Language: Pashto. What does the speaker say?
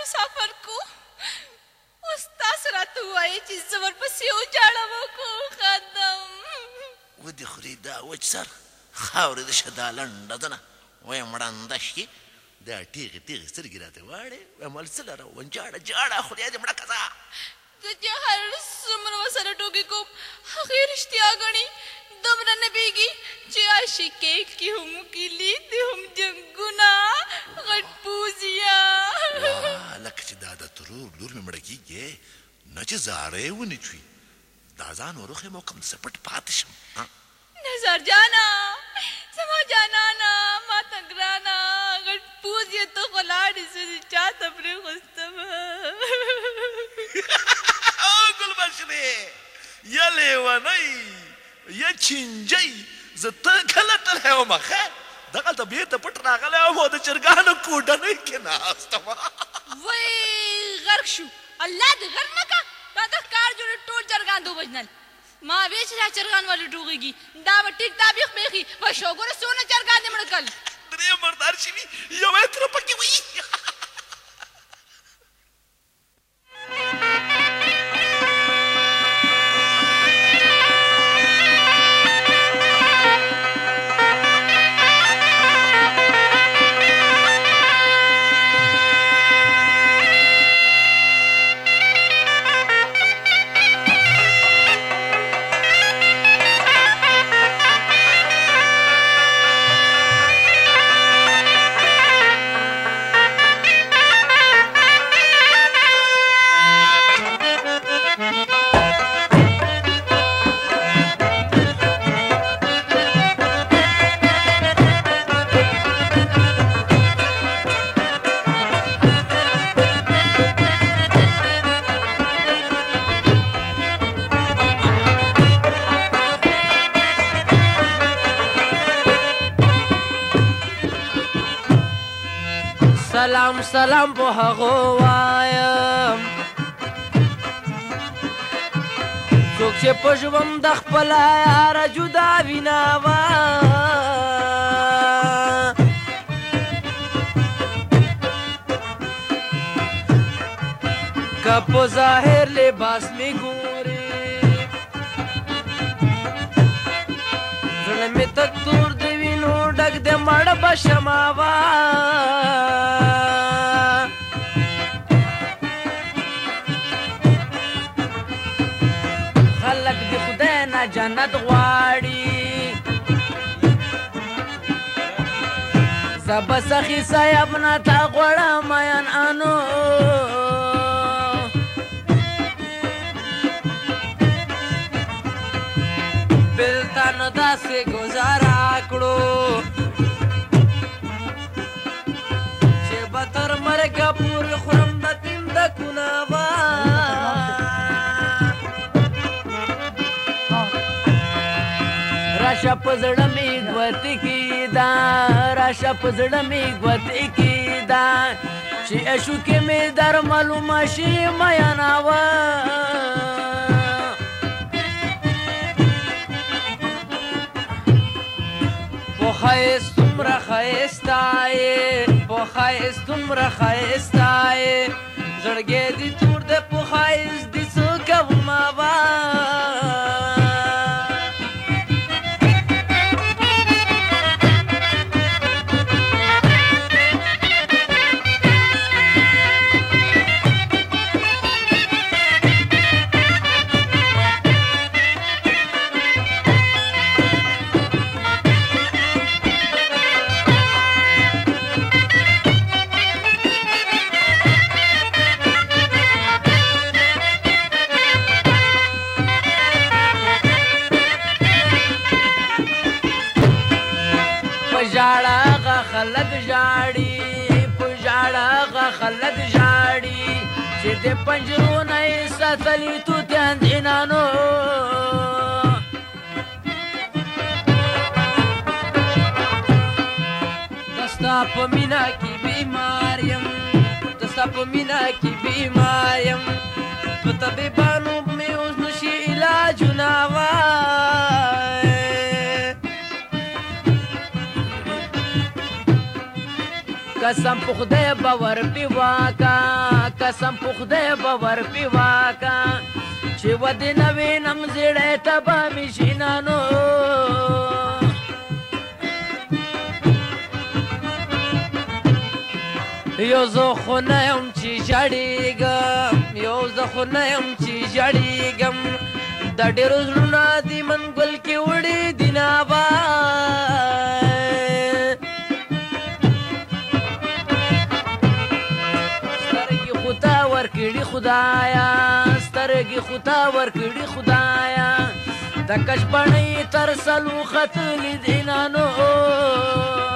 مسافر کو اوس تاسو راته ووایئ چې زه ورپسې وجاړم خادم ودې خوري دا وچ سر خاورې د شه دا لنډه ده نه وایم ړنده شي دا ټیغې ټیغې سترګې راته واړې وایم ول څه لره ونجاړه جاړه خدای دې مړه که زه چې هر څومره ورسره ټوکې کوم هغې رښتیا ګڼي دومره نه بیږي چې عاشقۍ کې هم کیلي دې هم جنګونه غټ پوزیا لکه چې دا د ترور لور مې مړه کېږي نه چې زاره یې ونیچوي دا ځان وروخې مو کوم څه پټ پاتې شم نظر جانا زما جانانا ماته ګرانه غټ پوزیا ته خو لاړې زه دې چا ته پرېښوستم ګلبشرې یا لیونۍ یا چینجۍ زه ته کله تللی ومه ښه دغلته بېرته پټ راغلی وم او د چرګانو کوډنۍ کې ناسته وه وای غرق شو الله دې غرق نه که دا د ښکار جوړې ټول چرګان دې ووژنل ما وې چې دا چرګان ولې ټوغېږي دا به ټیک دا بیخ بیخي وای شوګوره څونه چرګان دې مړه کړل درې مردار شوي یو یې تره پکې وي سلام سلام په هغو وایم څوک چې په ژوند د خپله یاره جدا وینه وه که په ظاهر لباس مې ګورې زړه مې تک تور د وینو ډک د مړه به شمه خلک د خدای نه جنت غواړي زه به سخي صاحب نه تا غواړم میان انو بېلته نو داسې ګزاره کړو چې به تر مرګه پورې خورم د تندکونه به راشه په زړه مې ګوتې کېده راشه په زړه مې ګوتې کېده چې اشوکې مې در معلومه شي میانه ښایست دومره ښایسته یې په ښایست دومره ښایسته یې زړګی دې تور دی په ښایست دې څه کومه به خلک ژاړي په ژاړه هغه خلک ژاړي چې د پنجرو نه یې ساتلي توتیان جنانو د ستا په مینه کې بیمار یم د ستا په مینه کې بیمار یم په طبیبانو مې اوس نشي علاجونه قسم په خدای باور پې واکا قسم په خدای باور پې واکا چې ودې نه وینم زړی ته به مې شینانو یو زه خو نه یم چې ژړېږم یو زه خو نه یم چې ژړېږم د ډېرو زړونه د منګل کې وړې دي نابا سترګې خو تا ورکړي خدایا سترګې خو تا ورکړي خدایا د کشبڼۍ تر سلو ختلي دي نانو